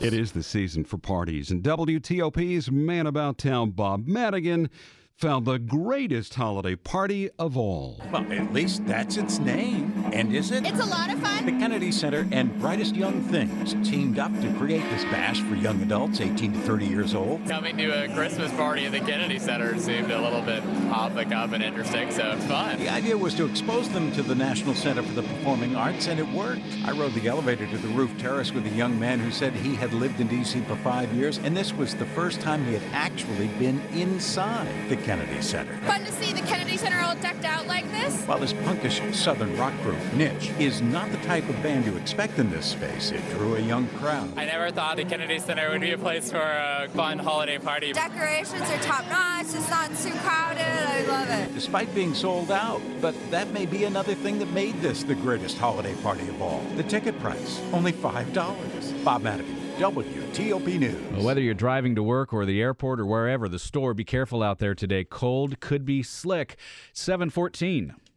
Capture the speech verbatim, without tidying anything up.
It is the season for parties, and W T O P's Man About Town, Bob Madigan, found the greatest holiday party of all. Well, at least that's its name. And is it? It's a lot of fun. The Kennedy Center and Brightest Young Things teamed up to create this bash for young adults eighteen to thirty years old. Coming to a Christmas party at the Kennedy Center seemed a little bit off the cuff and interesting, so it's fun. The idea was to expose them to the National Center for the Performing Arts, and it worked. I rode the elevator to the roof terrace with a young man who said he had lived in D C for five years, and this was the first time he had actually been inside the Kennedy Center. Fun to see the Kennedy Center all decked out like this. While this punkish southern rock group, Niche, is not the type of band you expect in this space, it drew a young crowd. I never thought the Kennedy Center would be a place for a fun holiday party. Decorations are top notch. It's not too crowded. I love it. Despite being sold out, but that may be another thing that made this the greatest holiday party of all. The ticket price, only five dollars. Bob Madigan, W T O P News. Well, whether you're driving to work or the airport or wherever, the store, be careful out there today. Cold could be slick. seven fourteen.